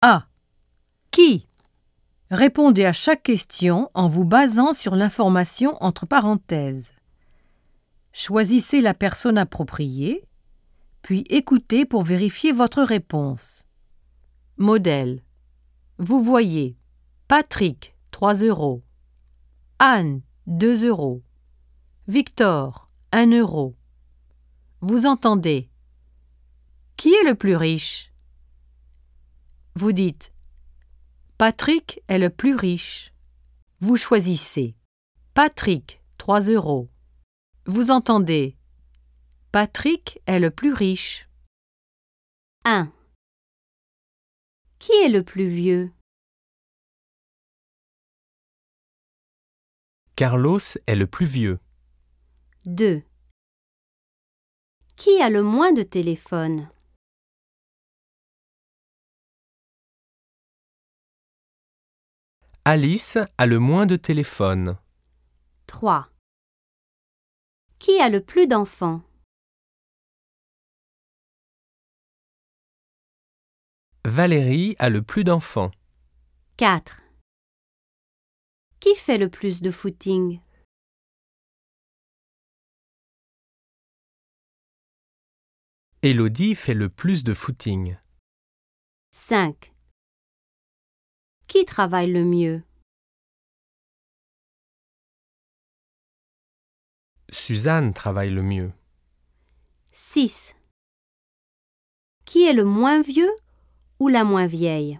A. Qui? Répondez à chaque question en vous basant sur l'information entre parenthèses. Choisissez la personne appropriée, puis écoutez pour vérifier votre réponse. Modèle. Vous voyez Patrick, 3 €. Anne, 2 €. Victor, 1 €. Vous entendez. Qui est le plus riche? Vous dites Patrick est le plus riche. Vous choisissez Patrick, 3 €. Vous entendez Patrick est le plus riche. 1. Qui est le plus vieux? Carlos est le plus vieux. 2. Qui a le moins de téléphones? Alice a le moins de téléphone. 3. Qui a le plus d'enfants? Valérie a le plus d'enfants. 4. Qui fait le plus de footing? Élodie fait le plus de footing. 5. Qui travaille le mieux? Suzanne travaille le mieux. 6. Qui est le moins vieux ou la moins vieille?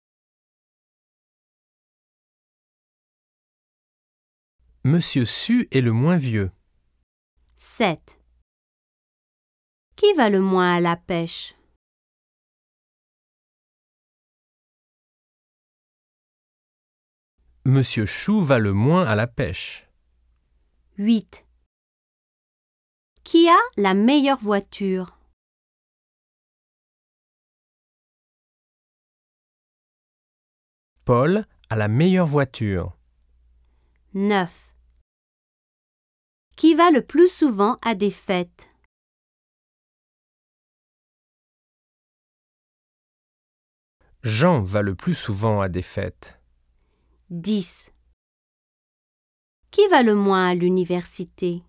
Monsieur Su est le moins vieux. 7. Qui va le moins à la pêche? Monsieur Chou va le moins à la pêche. 8. Qui a la meilleure voiture? Paul a la meilleure voiture. 9. Qui va le plus souvent à des fêtes? Jean va le plus souvent à des fêtes. 10. Qui va le moins à l'université?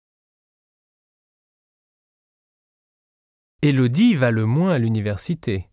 Élodie va le moins à l'université.